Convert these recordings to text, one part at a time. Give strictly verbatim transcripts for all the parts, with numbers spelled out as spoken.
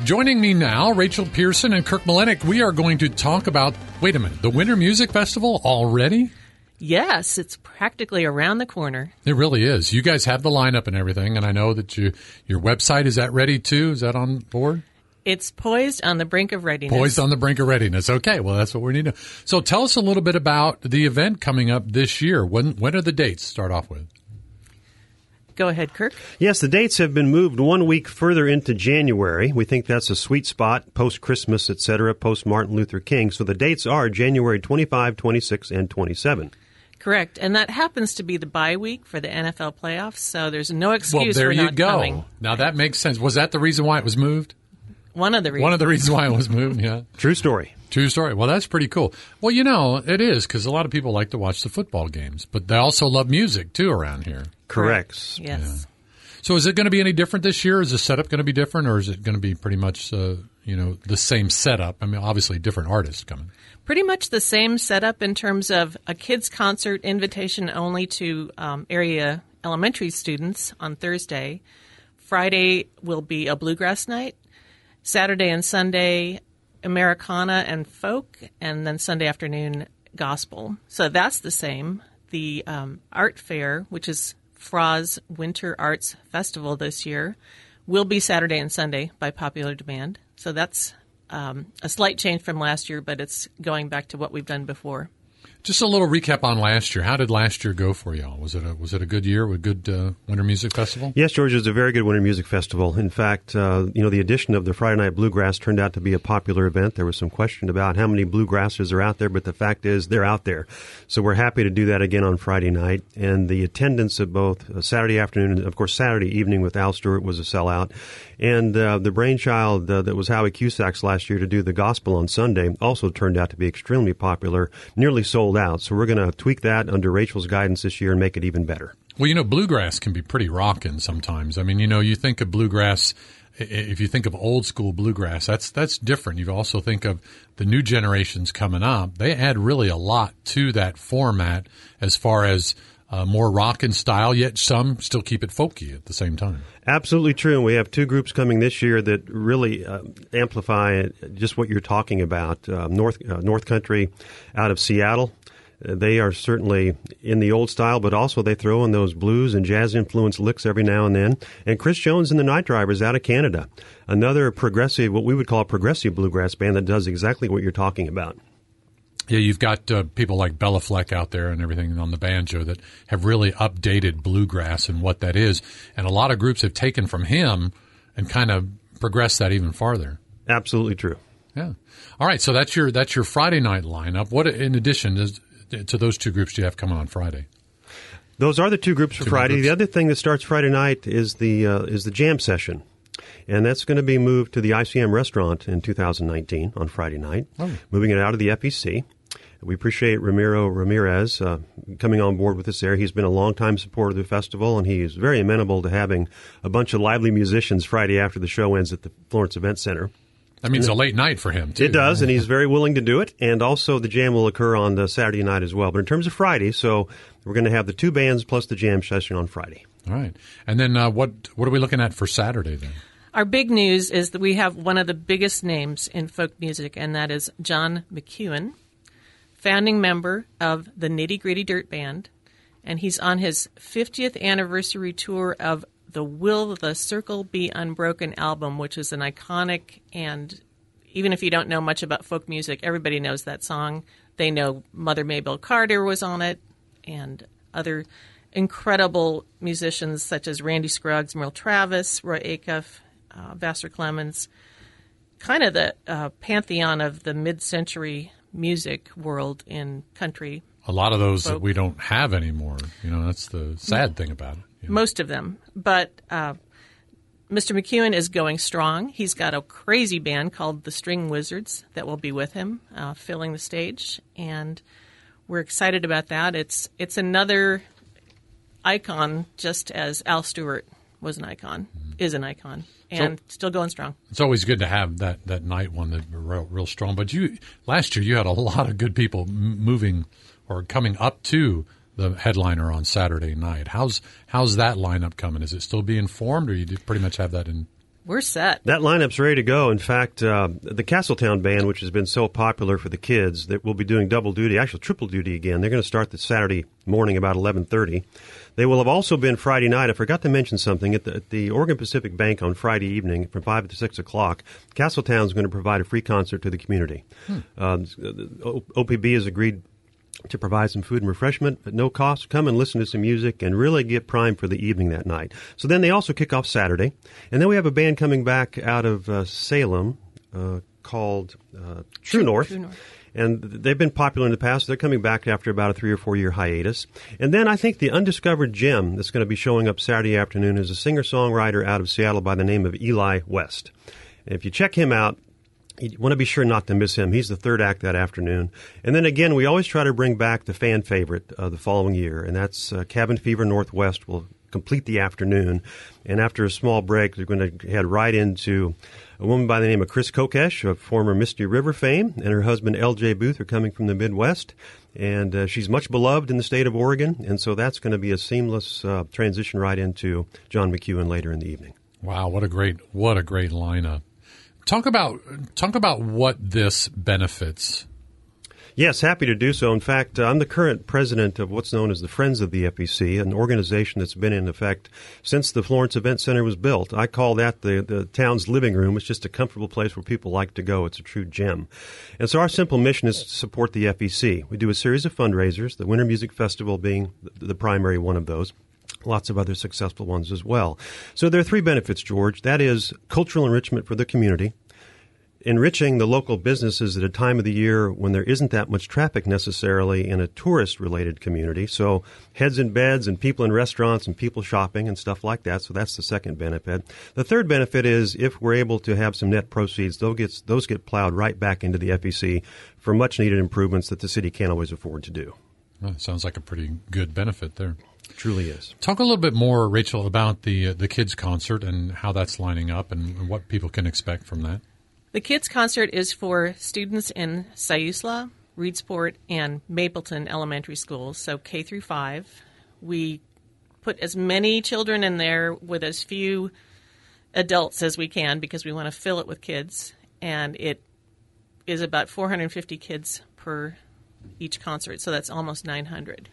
Joining me now, Rachel Pearson and Kirk Malenik. We are going to talk about, wait a minute, the Winter Music Festival already? Yes, it's practically around the corner. It really is. You guys have the lineup and everything, and I know that you, your website, is that ready too? Is that on board? It's poised on the brink of readiness. Poised on the brink of readiness. Okay, well, that's what we need to. So tell us a little bit about the event coming up this year. When when are the dates? Start off with. Go ahead, Kirk. Yes, the dates have been moved one week further into January. We think that's a sweet spot, post-Christmas, et cetera, post-Martin Luther King. So the dates are January twenty-fifth, twenty-sixth, and twenty-seventh. Correct. And that happens to be the bye week for the N F L playoffs, so there's no excuse well, there for you not go. coming. Now, that makes sense. Was that the reason why it was moved? One of the reasons. One of the reasons why it was moved, yeah. True story. True story. Well, that's pretty cool. Well, you know, it is, because a lot of people like to watch the football games, but they also love music, too, around here. Correct. Yes. Yeah. So is it going to be any different this year? Is the setup going to be different, or is it going to be pretty much, uh, you know, the same setup? I mean, obviously different artists coming. Pretty much the same setup in terms of a kids' concert invitation only to um, area elementary students on Thursday. Friday will be a bluegrass night. Saturday and Sunday, Americana and folk, and then Sunday afternoon, gospel. So that's the same. The um, art fair, which is F R A's Winter Arts Festival this year, will be Saturday and Sunday by popular demand. So that's um, a slight change from last year, but it's going back to what we've done before. Just a little recap on last year. How did last year go for y'all? Was it a, was it a good year with a good uh, Winter Music Festival? Yes, George, it was a very good Winter Music Festival. In fact, uh, you know, the addition of the Friday Night Bluegrass turned out to be a popular event. There was some question about how many bluegrassers are out there, but the fact is they're out there. So we're happy to do that again on Friday night. And the attendance of both uh, Saturday afternoon and, of course, Saturday evening with Al Stewart was a sellout. And uh, the brainchild uh, that was Howie Cusack's last year to do the gospel on Sunday also turned out to be extremely popular, nearly sold out. So we're going to tweak that under Rachel's guidance this year and make it even better. Well, you know, bluegrass can be pretty rockin' sometimes. I mean, you know, you think of bluegrass, if you think of old school bluegrass, that's that's different. You also think of the new generations coming up. They add really a lot to that format as far as uh, more rockin' style, yet some still keep it folky at the same time. Absolutely true. And we have two groups coming this year that really uh, amplify just what you're talking about. Uh, North uh, North Country out of Seattle. They are certainly in the old style, but also they throw in those blues and jazz-influenced licks every now and then. And Chris Jones and the Night Drivers out of Canada, another progressive, what we would call a progressive bluegrass band that does exactly what you're talking about. Yeah, you've got uh, people like Bella Fleck out there and everything on the banjo that have really updated bluegrass and what that is. And a lot of groups have taken from him and kind of progressed that even farther. Absolutely true. Yeah. All right, so that's your that's your Friday night lineup. What, in addition, is to those two groups do you have coming on Friday? Those are the two groups for two Friday. Groups. The other thing that starts Friday night is the uh, is the jam session, and that's going to be moved to the I C M restaurant in two thousand nineteen on Friday night, oh. moving it out of the F E C. We appreciate Ramiro Ramirez uh, coming on board with us there. He's been a longtime supporter of the festival, and he is very amenable to having a bunch of lively musicians Friday after the show ends at the Florence Event Center. That means a late night for him, too. It does, and he's very willing to do it. And also the jam will occur on the Saturday night as well. But in terms of Friday, so we're going to have the two bands plus the jam session on Friday. All right. And then uh, what what are we looking at for Saturday then? Our big news is that we have one of the biggest names in folk music, and that is John McEuen, founding member of the Nitty Gritty Dirt Band. And he's on his fiftieth anniversary tour of the Will the Circle Be Unbroken album, which is an iconic, and even if you don't know much about folk music, everybody knows that song. They know Mother Maybelle Carter was on it, and other incredible musicians such as Randy Scruggs, Merle Travis, Roy Acuff, uh, Vassar Clemens, kind of the uh, pantheon of the mid-century music world in country. A lot of those folk. that we don't have anymore. You know, that's the sad thing about it. You know? Most of them. But uh, Mister McEuen is going strong. He's got a crazy band called the String Wizards that will be with him, uh, filling the stage. And we're excited about that. It's it's another icon, just as Al Stewart was an icon, mm-hmm. is an icon, and so, still going strong. It's always good to have that, that night one that were real, real strong. But you last year you had a lot of good people m- moving or coming up to the headliner on Saturday night. How's how's that lineup coming? Is it still being formed, or you pretty much have that in? We're set. That lineup's ready to go. In fact, uh, the Castletown Band, which has been so popular for the kids, that will be doing double duty, actually triple duty again. They're going to start this Saturday morning about eleven thirty. They will have also been Friday night. I forgot to mention something. At the, at the Oregon Pacific Bank on Friday evening from five to six o'clock, Castletown is going to provide a free concert to the community. Hmm. Uh, O P B has agreed to provide some food and refreshment at no cost. Come and listen to some music and really get primed for the evening that night. So then they also kick off Saturday. And then we have a band coming back out of uh, Salem uh, called uh, True, True North. True North. And they've been popular in the past. They're coming back after about a three or four year hiatus. And then I think the undiscovered gem that's going to be showing up Saturday afternoon is a singer-songwriter out of Seattle by the name of Eli West. And if you check him out, you want to be sure not to miss him. He's the third act that afternoon. And then again, we always try to bring back the fan favorite uh, the following year, and that's uh, Cabin Fever Northwest will complete the afternoon. And after a small break, they're going to head right into a woman by the name of Chris Kokesh, of former Misty River fame, and her husband L J Booth are coming from the Midwest. And uh, she's much beloved in the state of Oregon, and so that's going to be a seamless uh, transition right into John McEwen later in the evening. Wow, what a great what a great lineup. Talk about talk about what this benefits. Yes, happy to do so. In fact, uh, I'm the current president of what's known as the Friends of the F E C, an organization that's been in effect since the Florence Event Center was built. I call that the, the town's living room. It's just a comfortable place where people like to go. It's a true gem. And so our simple mission is to support the F E C. We do a series of fundraisers, the Winter Music Festival being the, the primary one of those. Lots of other successful ones as well. So there are three benefits, George. That is cultural enrichment for the community, enriching the local businesses at a time of the year when there isn't that much traffic necessarily in a tourist-related community. So heads in beds and people in restaurants and people shopping and stuff like that. So that's the second benefit. The third benefit is if we're able to have some net proceeds, those get, those get plowed right back into the F E C for much-needed improvements that the city can't always afford to do. Well, sounds like a pretty good benefit there. Truly is. Talk a little bit more, Rachel, about the uh, the kids' concert and how that's lining up and, and what people can expect from that. The kids' concert is for students in Siuslaw, Reedsport, and Mapleton elementary schools, so K through five. We put as many children in there with as few adults as we can because we want to fill it with kids, and it is about four hundred fifty kids per each concert, so that's almost nine hundred.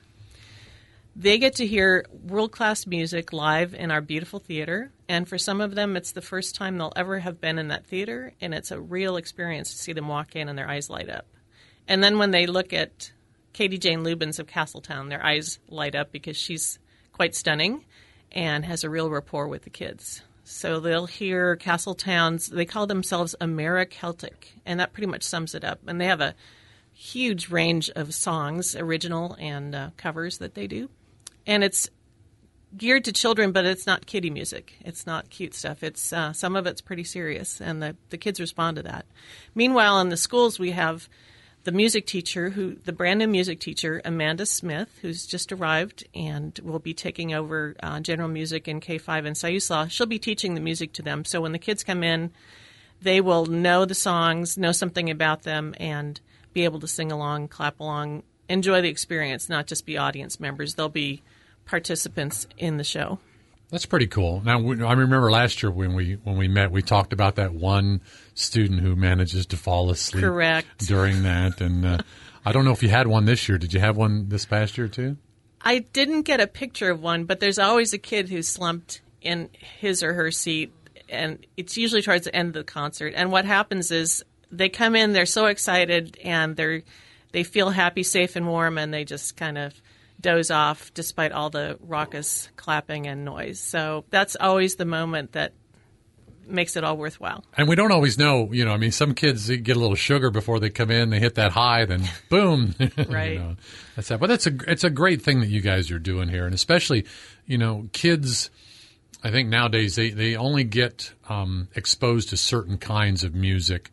They get to hear world-class music live in our beautiful theater, and for some of them, it's the first time they'll ever have been in that theater, and it's a real experience to see them walk in and their eyes light up. And then when they look at Katie Jane Lubens of Castletown, their eyes light up because she's quite stunning and has a real rapport with the kids. So they'll hear Castletown's, they call themselves Americeltic, and that pretty much sums it up. And they have a huge range of songs, original and uh, covers that they do. And it's geared to children, but it's not kiddie music. It's not cute stuff. It's uh, some of it's pretty serious, and the, the kids respond to that. Meanwhile, in the schools, we have the music teacher, who the brand new music teacher, Amanda Smith, who's just arrived and will be taking over uh, general music in K five in Siuslaw. She'll be teaching the music to them. So when the kids come in, they will know the songs, know something about them, and be able to sing along, clap along, enjoy the experience, not just be audience members. They'll be participants in the show. That's pretty cool. Now, I remember last year when we when we met, we talked about that one student who manages to fall asleep Correct. during that. And uh, I don't know if you had one this year. Did you have one this past year too? I didn't get a picture of one, but there's always a kid who's slumped in his or her seat, and it's usually towards the end of the concert. And what happens is they come in, they're so excited, and they're they feel happy, safe, and warm, and they just kind of doze off despite all the raucous clapping and noise. So that's always the moment that makes it all worthwhile. And we don't always know, you know, I mean, some kids get a little sugar before they come in, they hit that high, then boom. Right. You know, that's that. But that's a, it's a great thing that you guys are doing here. And especially, you know, kids, I think nowadays they, they only get um, exposed to certain kinds of music.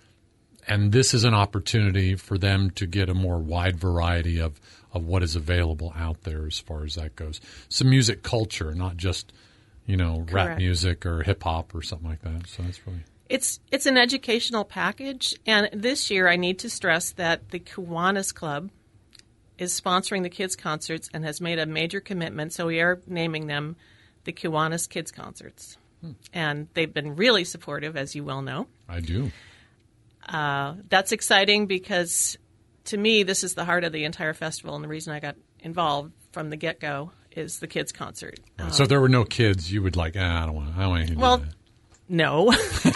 And this is an opportunity for them to get a more wide variety of, of what is available out there as far as that goes. Some music culture, not just, you know, rap Correct. music or hip hop or something like that. So that's really It's it's an educational package. And this year I need to stress that the Kiwanis Club is sponsoring the kids' concerts and has made a major commitment. So we are naming them the Kiwanis Kids Concerts. and they've been really supportive, as you well know. I do. Uh, that's exciting because, to me, this is the heart of the entire festival, and the reason I got involved from the get-go is the kids' concert. Right. Um, so if there were no kids, you would like, ah, I don't want, I don't want anything to well, do with that. No,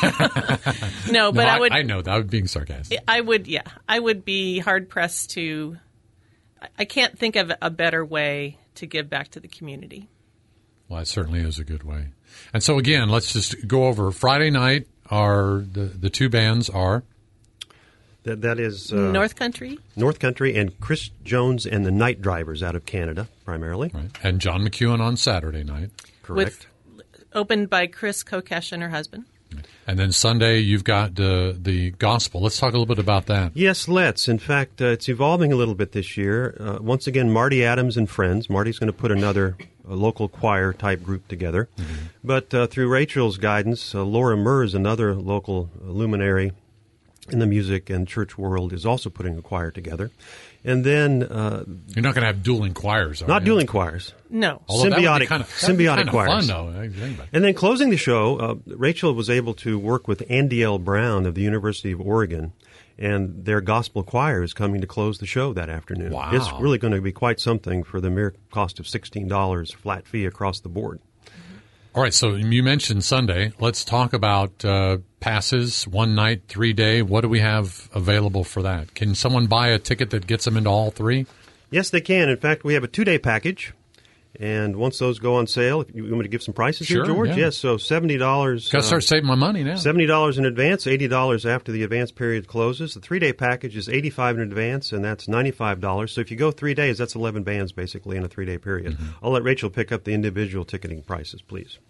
no, but no, I would. I know that. I was being sarcastic. I would, yeah, I would be hard pressed to. I can't think of a better way to give back to the community. Well, it certainly is a good way. And so again, let's just go over Friday night. Are the the two bands are that that is uh, North Country, North Country, and Chris Jones and the Night Drivers out of Canada primarily, right. And John McEwen on Saturday night. Correct. With, opened by Chris Kokesh and her husband. And then Sunday, you've got uh, the gospel. Let's talk a little bit about that. Yes, let's. In fact, uh, it's evolving a little bit this year. Uh, once again, Marty Adams and friends. Marty's going to put another uh, local choir-type group together. Mm-hmm. But uh, through Rachel's guidance, uh, Laura Murs, another local luminary in the music and church world, is also putting a choir together. And then uh, you're not going to have dueling choirs, are not you? dueling choirs. No, Although symbiotic, kind of, symbiotic kind of choirs. Fun, though. And then closing the show, uh, Rachel was able to work with Andy L. Brown of the University of Oregon, and their gospel choir is coming to close the show that afternoon. Wow. It's really going to be quite something for the mere cost of sixteen dollars flat fee across the board. All right, so you mentioned Sunday. Let's talk about uh, passes, one night, three day. What do we have available for that? Can someone buy a ticket that gets them into all three? Yes, they can. In fact, we have a two-day package, and once those go on sale, if you want me to give some prices sure, here, George? Yeah. Yes, so seventy dollars. Got to start uh, saving my money now. seventy dollars in advance, eighty dollars after the advance period closes. The three-day package is eighty-five dollars in advance, and that's ninety-five dollars. So if you go three days, that's eleven bands basically in a three-day period. Mm-hmm. I'll let Rachel pick up the individual ticketing prices, please.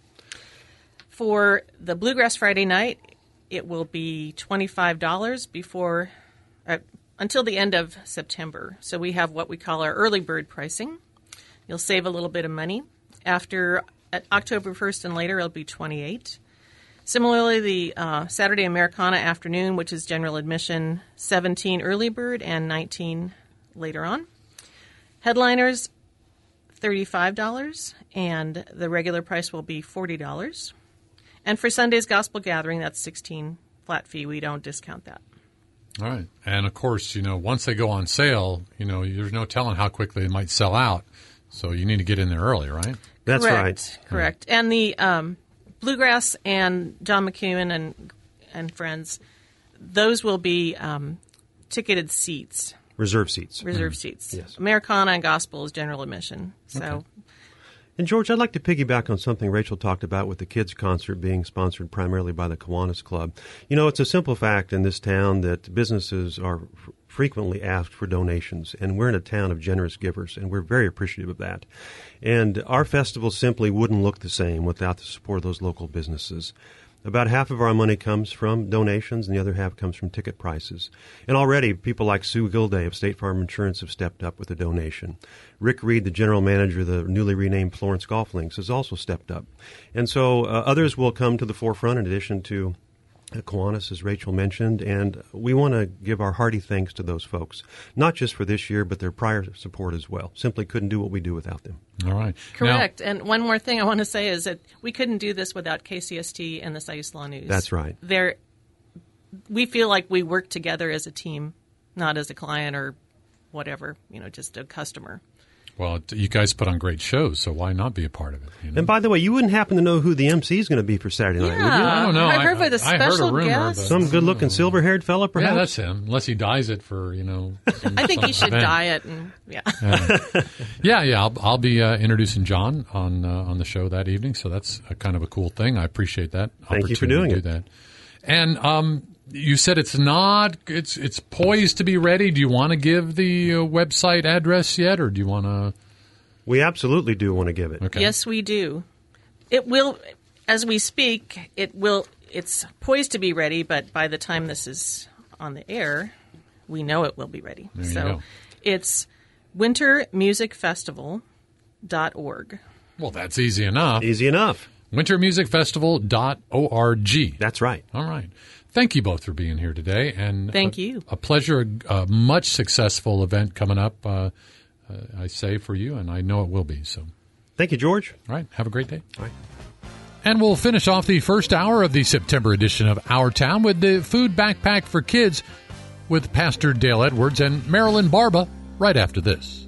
For the Bluegrass Friday night, it will be twenty-five dollars before uh, until the end of September. So we have what we call our early bird pricing. You'll save a little bit of money. After at October first and later, it'll be twenty-eight dollars. Similarly, the uh, Saturday Americana afternoon, which is general admission, seventeen dollars early bird and nineteen dollars later on. Headliners, thirty-five dollars, and the regular price will be forty dollars. And for Sunday's Gospel Gathering, that's sixteen dollars flat fee. We don't discount that. All right. And, of course, you know, once they go on sale, you know, there's no telling how quickly they might sell out. So you need to get in there early, right? That's Correct. right. Correct. Yeah. And the um, Bluegrass and John McEwen and, and friends, those will be um, ticketed seats. Reserve seats. Reserve mm. seats. Yes. Americana and Gospel is general admission. So. Okay. And, George, I'd like to piggyback on something Rachel talked about with the kids' concert being sponsored primarily by the Kiwanis Club. You know, it's a simple fact in this town that businesses are f- frequently asked for donations, and we're in a town of generous givers, and we're very appreciative of that. And our festival simply wouldn't look the same without the support of those local businesses. About half of our money comes from donations, and the other half comes from ticket prices. And already, people like Sue Gilday of State Farm Insurance have stepped up with a donation. Rick Reed, the general manager of the newly renamed Florence Golf Links, has also stepped up. And so uh, others will come to the forefront in addition to uh, Kiwanis, as Rachel mentioned, and we want to give our hearty thanks to those folks, not just for this year, but their prior support as well. Simply couldn't do what we do without them. All right. Correct. Now, and one more thing I want to say is that we couldn't do this without K C S T and the Siuslaw News. That's right. They're, we feel like we work together as a team, not as a client or whatever, you know, just a customer. Well, you guys put on great shows, so why not be a part of it? You know? And by the way, you wouldn't happen to know who the M C is going to be for Saturday night, would you? Yeah, I don't know. I I- heard with a I heard a special rumor, guest. but- Some good-looking, silver-haired fella, perhaps? Yeah, that's him. Unless he dyes it for, you know. Some, I think some he should event. dye it, and yeah. Yeah, yeah. I'll, I'll be uh, introducing John on uh, on the show that evening, so that's a kind of a cool thing. I appreciate that. Thank you for opportunity doing to it. do that. And um, you said it's not. It's it's poised to be ready. Do you want to give the uh, website address yet, or do you want to? We absolutely do want to give it. Okay. Yes, we do. It will, as we speak, it will. It's poised to be ready, but by the time this is on the air, we know it will be ready. There you so go. it's winter music festival dot org. Well, that's easy enough. Easy enough. winter music festival dot org. That's right. All right. Thank you both for being here today. And Thank a, you. A pleasure, a, a much successful event coming up, uh, uh, I say, for you, and I know it will be. So, Thank you, George. all right. Have a great day. All right. And we'll finish off the first hour of the September edition of Our Town with the Food Backpack for Kids with Pastor Dale Edwards and Marilyn Barba right after this.